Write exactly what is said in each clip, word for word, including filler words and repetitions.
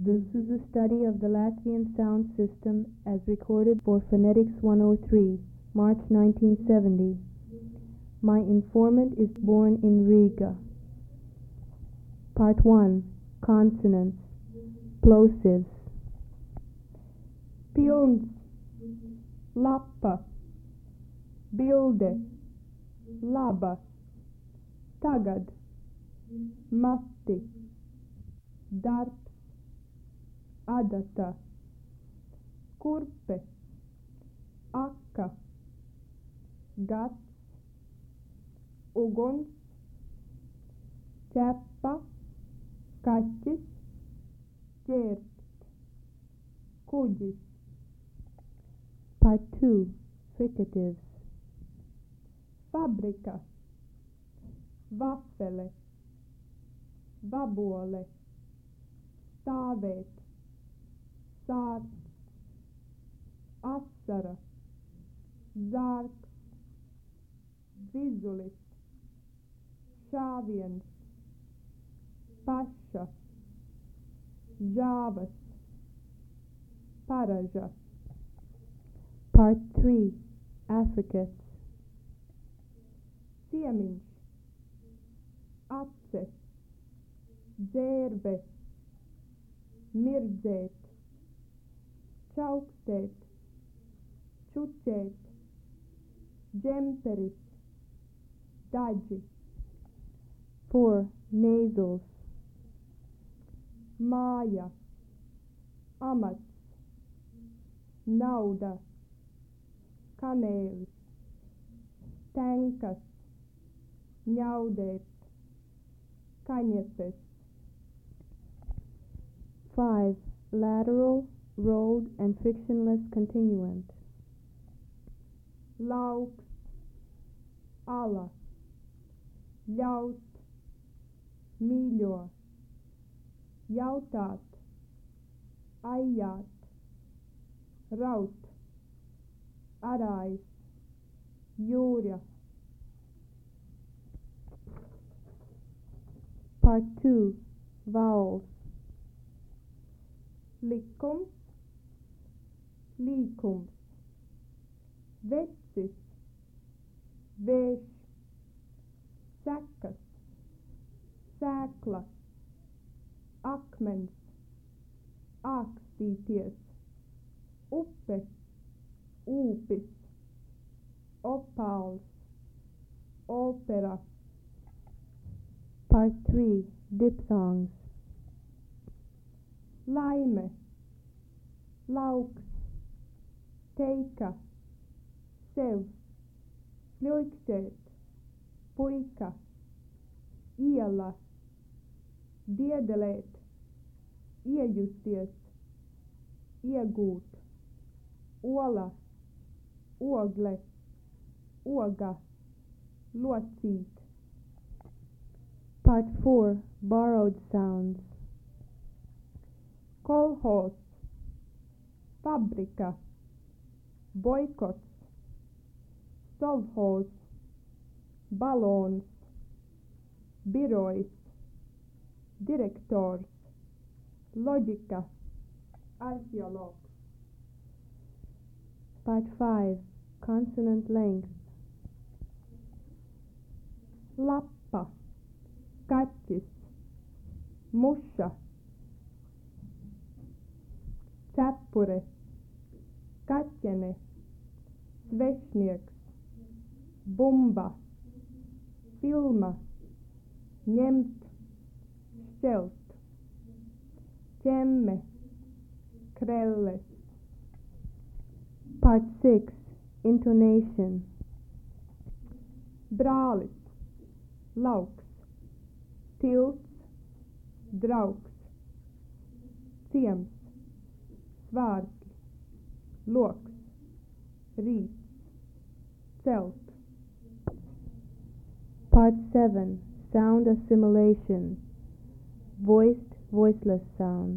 This is a study of the Latvian sound system as recorded for Phonetics one oh three, March nineteen seventy. My informant is born in Riga. Part one. Consonants. Plosives. Pilns. Lapa. Bilde. Laba. Tagad. Mati. Darbs. Adata. Kurpe. Akka. Gads. Uguns. Ķepa. Kaķis. Ķērpst. Kuģis. Part two. Fricatives. Fabrika. Vafele. Vabole. Stāvēt. Sārts. Asara. Zārks. Vizulis. Šāviens. Paša. Žāvas. Paraža. Part three. Affricates. Ciemiņš. Ace. Dzērve. Mirdzēt. Čaukstēt. Čučēt. Džemperis. Daģi. Four. Nasals. Māja. Amats. Nauda. Kanēlis. Tenkas. Ņaudēt. Kaņepes. Five. Lateral, rolled, and frictionless continuant. Lauks. Ala. Ļaut. Mīļo. Jautāt. Ajāt. Raut. Arājs. Jūrja. Part two. Vowels. Likums. Līkums. Vecis. Vējš. Sekas. Sēkla. Akmens. Ākstīties. Upe. Ūpis. Opāls. Opera. Part three. Diphthongs. Laime. Lauks. Teika. Sev. Pļoikstēt. Puika. Iela. Diedelēt. Iejusties. Iegūt. Ola. Ogle. Oga. Locīt. Part four. Borrowed sounds. Kolhos. Fabrika. Boikots. Sovhos. Balons. Birojs. Direktors. Loģika. Arheologs. Part five. Consonant length. Lappa. Kaķis. Muša. Cepure. Kaķene. Svešnieks. Bumba. Filma. Ņemt. Šķelt. Ķemme. Krelles. Part six. Intonation. Brālis. Lauks. Tilts. Draugs. Ciems. Svārki. Loks. Rīts. Celt. Part seven. Sound assimilation. Voiced, voiceless sounds.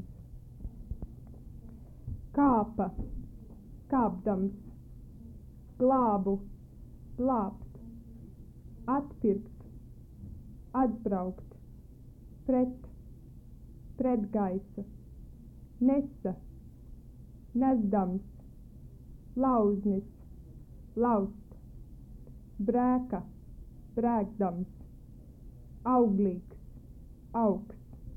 Kāpa. Kāpdams. Glābu. Glābt. Atpirkt. Atbraukt. Pret. Pretgaisa. nesa, nesdams, lauznis, laust, brēka, brēkdams, auglīgs, augs.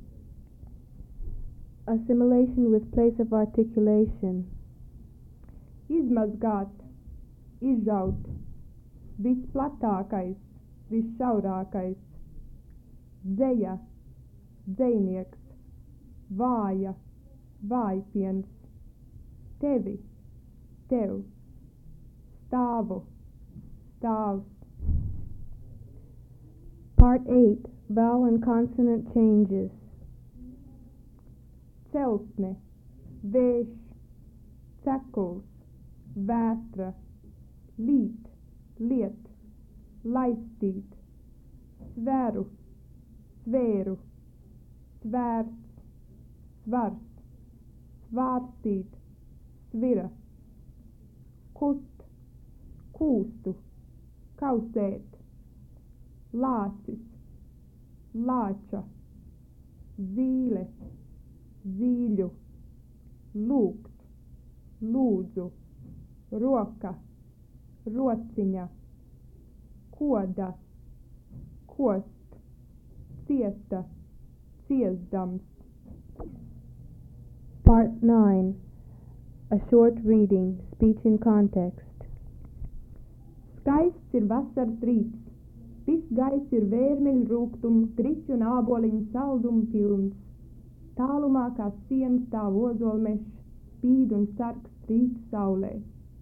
Assimilation with place of articulation. Izmazgāt, izžaut, visplatākais, visšaurākais, dzeja, dzejnieks, vāja, vājpiens, tevi, tev, stāvu, stāvs. Part eight. Vowel and consonant changes. Celsne, vējš, cekuls, vēstra, līt, liet, laistīt, sveru, svēru, svērts, svars, svārstīt, svira, kust, kūstu, kausēt, lācis, lāča, zīle, zīļu, lūgt, lūdzu, roka, rociņa, koda, kost, cieta, ciesdams. Part nine. A short reading. Speech in context. Skaists ir vasaras rīts. Viss gaiss ir vērmeļu rūgtumu, griķu un āboliņu saldumu pilns. Tālumā kā siena stāv ozolmešs, spīd un sarkst rīta saulē.